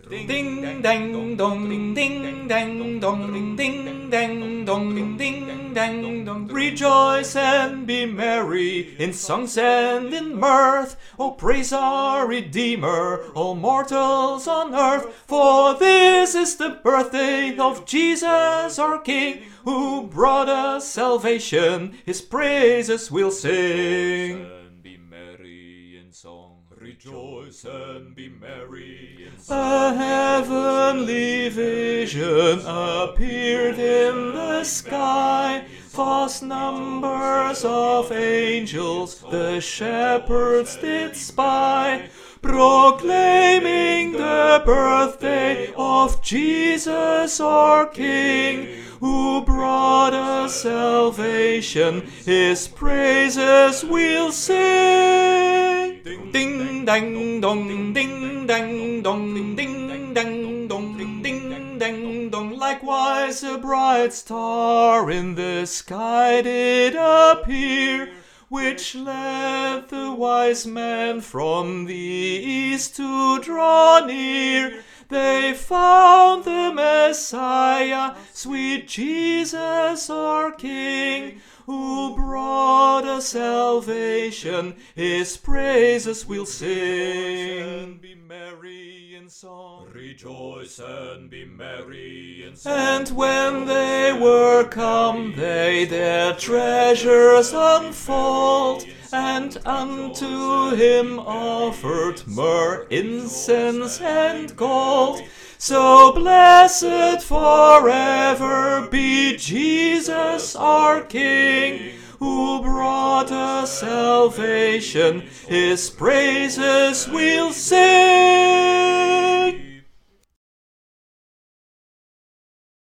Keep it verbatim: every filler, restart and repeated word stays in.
Ding dang dong, ding dang dong, ding dang dong, ding dang dong. Rejoice and be merry in songs and in mirth. Oh, praise our Redeemer, all mortals on earth. For this is the birthday of Jesus our King, who brought us salvation. His praises we'll sing. Be merry in song. Rejoice and be merry in song. A heavenly vision appeared in the sky. Vast numbers of angels the shepherds did spy, proclaiming the birthday of Jesus our King, who brought us salvation. His praises we'll sing. Ding dang dong, ding dang dong, ding dang dong, ding dang dong. Likewise a bright star in the sky did appear, which led the wise men from the east to draw near. They found the Messiah, sweet Jesus our King, who brought us salvation. His praises we'll sing. Be merry in song. Rejoice and be merry in song. And when they were come, they their treasures unfold, and unto him offered myrrh, incense, and gold. So blessed forever be Jesus our King, who brought us salvation. His praises we'll sing.